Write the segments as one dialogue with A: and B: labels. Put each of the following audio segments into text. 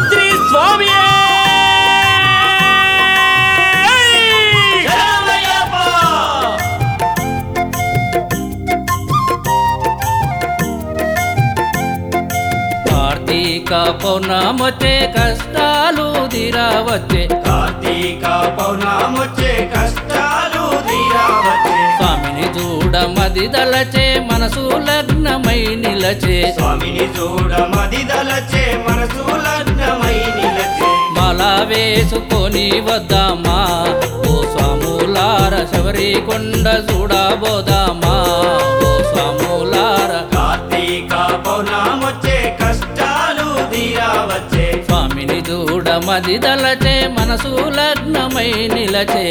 A: శ్రీ స్వామి
B: కార్తీక పౌర్ణమొచ్చే కష్టాలు తీరావచ్చే
C: కార్తీక పౌర్ణమొచ్చే కష్టాలు తీరావచ్చే
B: స్వామిని చూడమది దలచే మనసు లగ్నమై నిలచే
C: స్వామిని చూడమది దలచే మనసు లగ్నమై నిలచే
B: మాల వేసుకొని వద్దామా ఓ స్వాములార శబరి కొండ చూడబోదామా ఓ స్వాములార
C: కార్తీక పౌర్ణమొచ్చే కష్టాలు తీరావచ్చే
B: స్వామిని చూడమది దలచే మనసు లగ్నమై నిలచే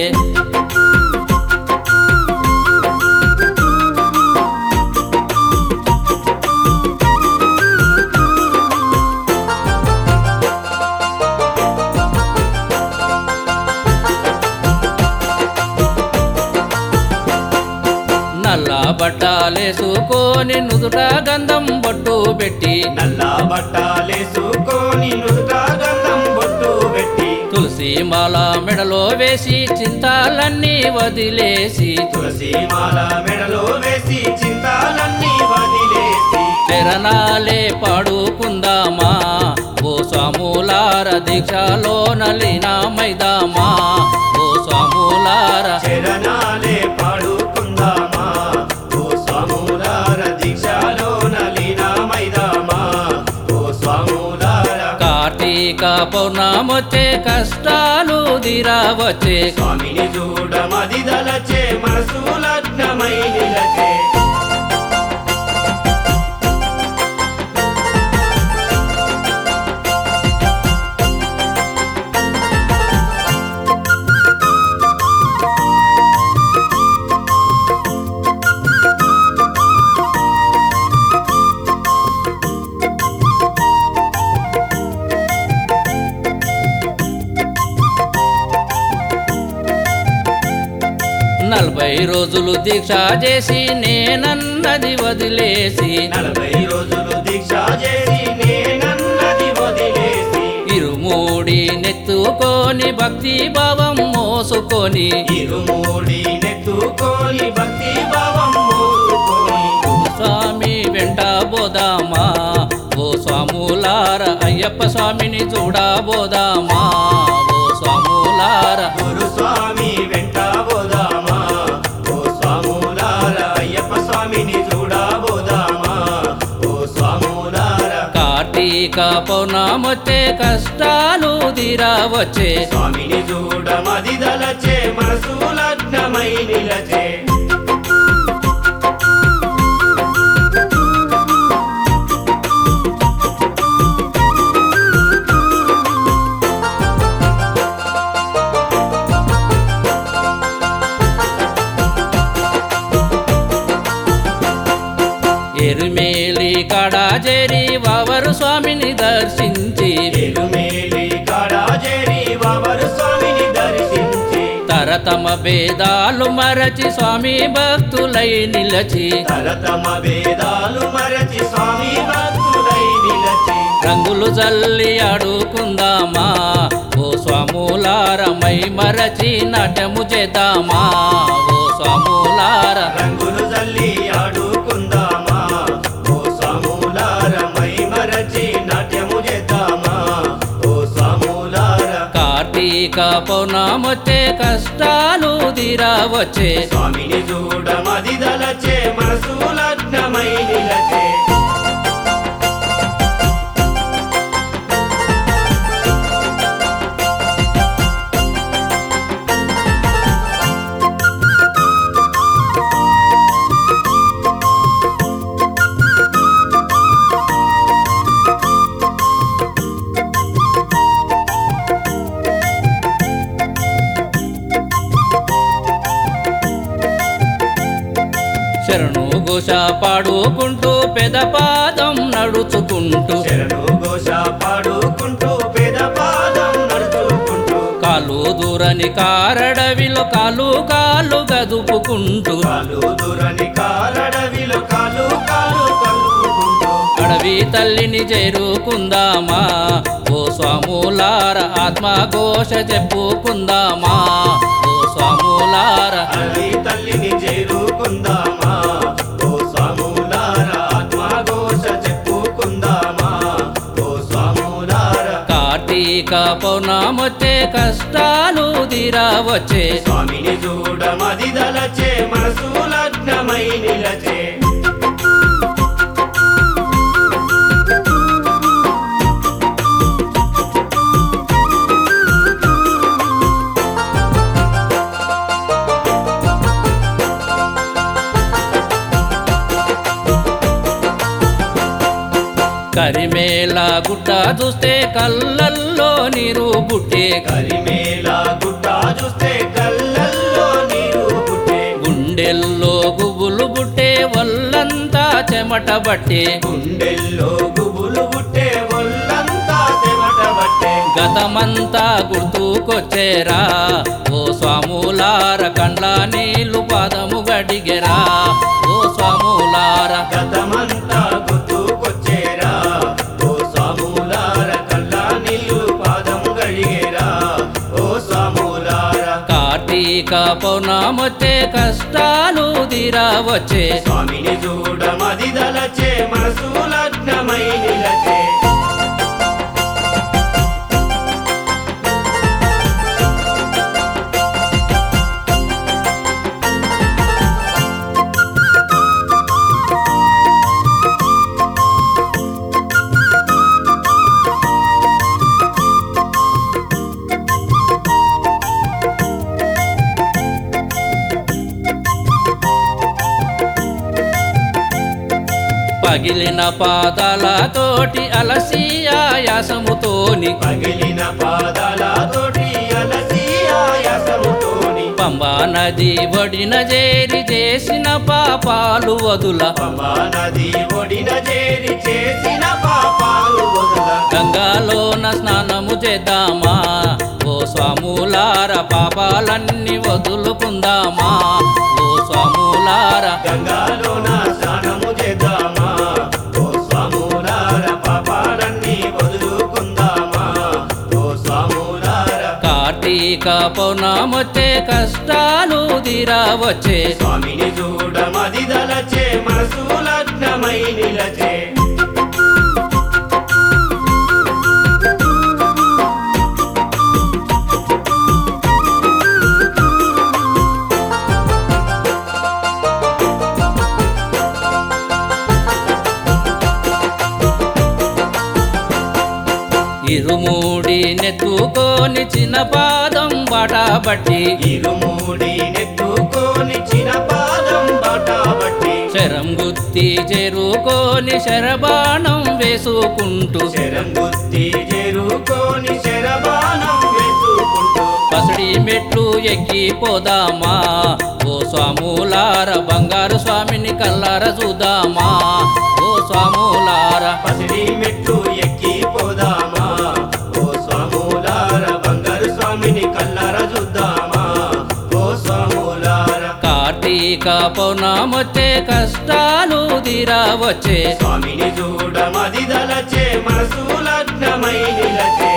B: నల్ల బట్టాలేసుకొని నుదుట గంధం బొట్టు పెట్టి
C: నల్ల బట్టాలేసుకొని నుదుట గంధం బొట్టు పెట్టి
B: తులసి మాల మెడలో వేసి చింతాలన్నీ వదిలేసి
C: తులసి మాల మెడలో వేసి చింతాలన్నీ వదిలేసి
B: చరణాలే పాడుకుందామా ఓ స్వాములార దీక్షలో నలినా మైదామా ఓ స్వాములార
C: చరణాలే పాడుకుందామా ఓ స్వాములార దీక్షలో నలీనమైదామా ఓ స్వాములార
B: కార్తీక పౌర్ణమొచ్చే కష్టాలు తీరావచ్చే
C: స్వామిని చూడమది దలచే మనసు లగ్నమై నిలచే
B: నలభై రోజులు దీక్ష చేసి నేనన్నది వదిలేసి
C: 40 రోజులు దీక్ష చేసి నేనన్నది వదిలేసి
B: ఇరుమూడి నెత్తుకొని భక్తి భావం మోసుకొని
C: ఇరుమూడి నెత్తుకొని భక్తి భావం మోసుకొని
B: స్వామి వెంట బోదామా ఓ స్వాములార అయ్యప్ప స్వామిని చూడబోదామా ఓ స్వాములార
C: గురుస్వామి వెంట పోదామా ఓ స్వాములార అయ్యప్ప స్వామిని చూడబోదామా ఓ స్వాములార
B: కార్తీక పౌర్ణమొచ్చే కష్టాలు తీరావచ్చే
C: స్వామిని చూడమది దలచే మనసు లగ్నమై నిలచే
B: ఎరుమేలి కాడా చేరి వావరు స్వామిని దర్శించి
C: ఎరుమేలి కాడాజేరి వావరు స్వామిని దర్శించి
B: తరతమ భేదాలు మరచి స్వామి భక్తులై నిలచి
C: తరతమ వేదాలు మరచి స్వామి భక్తులై నిలచి
B: రంగులు జల్లి ఆడుకుందామా ఓ స్వాములార మై మరచి నాట్యము చేద్దామా ఓ స్వాములార
C: రంగులు జల్లి ఆడుకుందామా ఓ స్వాములార మై మరచి నాట్యము చేద్దామా ఓ స్వాములార
B: కార్తీక పౌర్ణమొచ్చే కష్టాలు తీరావచ్చే
C: స్వామిని చూడమది దలచే మనసు లగ్నమై నిలచే
B: శరణు ఘోష పాడుకుంటూ పెదపాదం నడుచుకుంటూ
C: శరణు ఘోష పాడుకుంటూ పేద పాదం నడుచుకుంటూ
B: కాలు దూరని కారడవిలో కాలు కాలు గదుపుకుంటూ
C: కాలు దూరని కాలడవిలో కాలు కాలు కలుపుకుంటూ
B: అడవి తల్లిని చేరుకుందామా ఓ స్వాములార ఆత్మఘోష చెప్పుకుందామా ఓ స్వాములార
C: అలవి తల్లిని చేరుకుందామా ఓ స్వాములార ఆత్మఘోష చెప్పుకుందామా ఓ స్వాములార
B: కార్తీక పౌర్ణమొచ్చే కష్టాలు తీరవచ్చే
C: స్వామిని చూడమది దలచే మనసు లగ్నమై నిలచే
B: కరిమేళ గుట్ట చూస్తే కళ్ళల్లో నీరు పుట్టే
C: కరిమేళ గుట్ట చూస్తే కళ్ళల్లో నీరు పుట్టే
B: గుండెల్లో గుబులు పుట్టే ఒళ్ళంతా చెమట బట్టే
C: గుండెల్లో గుబులు పుట్టే ఒళ్ళంతా చెమట పట్టే
B: గతమంతా గుర్తుకొచ్చేరా ఓ స్వాములార కండ్ల నీళ్లు పాదము గడిగెరా ఓ స్వాములార
C: గతమంతా గుర్తుకొచ్చేరా ఓ స్వాములార కళ్ళ నీళ్ళు పాదం గడిగేరా ఓ స్వాములార
B: కార్తీక పౌర్ణమొచ్చే కష్టాలు తీరవచ్చే
C: స్వామిని చూడమది దలచే మనసు లగ్నమై నిలచే
B: పగిలిన పాదాలతోటి అలసి ఆయాసముతోని
C: పగిలిన పాదాలతోటి అలసి ఆయాసముతోని
B: పంబా నది ఒడిన చేరి చేసిన పాపాలు వదుల
C: పంబా నది ఒడిన చేరి చేసిన పాపాలు వదల
B: గంగాలోన స్నానము చేద్దామా ఓ స్వాములార పాపాలన్నీ వదులుకుందామా ఓ స్వాములార
C: గంగాలోన స్నానము చేద్దామా ఓ స్వాములార పాపాలన్నీ వదులుకుందామా ఓ స్వాములార
B: కార్తీక పౌర్ణమొచ్చే కష్టాలు తీరవచ్చే
C: స్వామిని చూడమది దలచే మనసు లగ్నమై నిలచే
B: ఇరుమూడి నెత్తుకోని చిన్న పాదం బాటబట్టి
C: ఇరుమూడి నెత్తుకోని చిన్న పాదం బాటబట్టి
B: శరం గుత్తి చేరుకోని శరబాణం వేసుకుంటూ
C: శరం గుత్తి చేరుకోని శరబాణం వేసుకుంటూ
B: పసడి మెట్లు ఎక్కిపోదామా ఓ స్వాములార బంగారు స్వామిని కల్లార చూద్దామా ఓ స్వాములార
C: పసిడి మెట్లు ఎక్కిపోదామా ఓ స్వాములార బంగారు స్వామిని కల్లార చూద్దామా ఓ స్వాములార
B: కార్తీక పౌర్ణమొచ్చే కష్టాలు తీరవచ్చే
C: స్వామిని చూడమది దలచే మనసు లగ్నమై నిలచే